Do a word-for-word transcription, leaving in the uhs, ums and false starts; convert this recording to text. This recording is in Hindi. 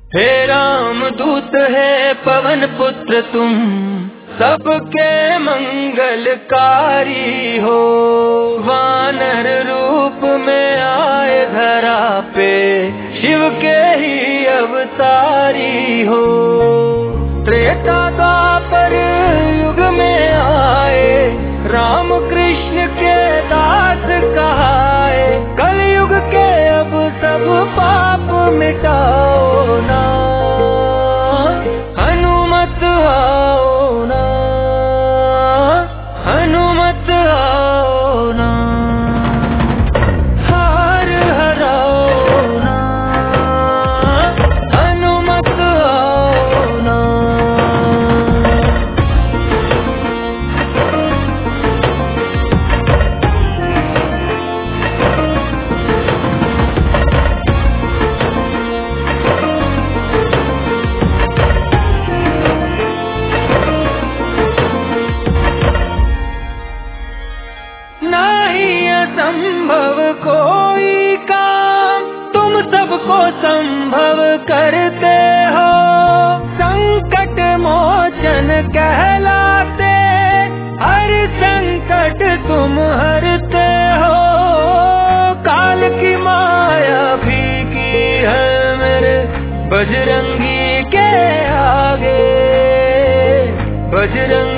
हे राम दूत है पवन पुत्र तुम, सबके मंगलकारी हो। वानर रूप में आए धरा पे, शिव के ही अवतारी हो। त्रेता द्वापर युग में आए, राम कृष्ण के दास कहाए। कलयुग के अब सब पाप मिटाओ ना, हनुमत आओ ना, हनुमत आओ ना, हार हराओ ना, हनुमत आओ ना। संभव कोई काम तुम सबको संभव करते हो। संकट मोचन कहलाते, हर संकट तुम हरते हो। काल की माया भी की है मेरे बजरंगी के आगे, बजरंगी